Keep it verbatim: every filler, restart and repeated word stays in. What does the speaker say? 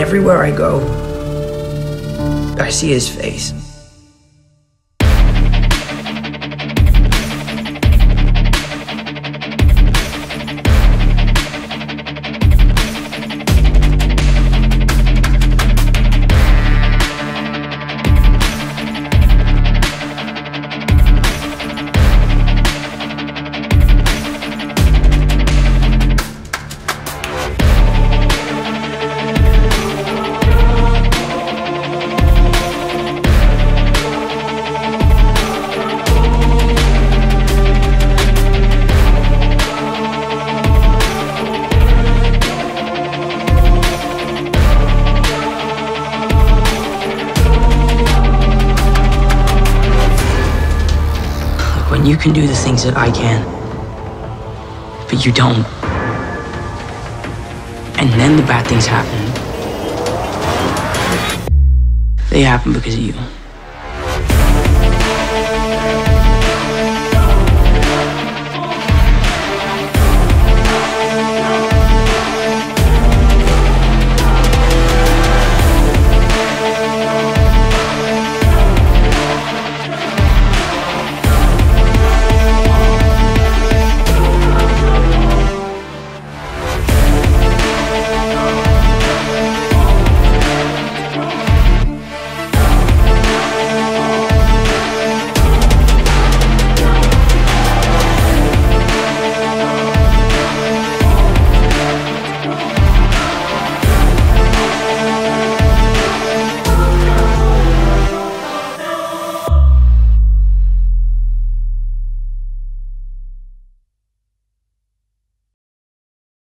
everywhere I go, I see his face. When you can do the things that I can, but you don't, and then the bad things happen, they happen because of you.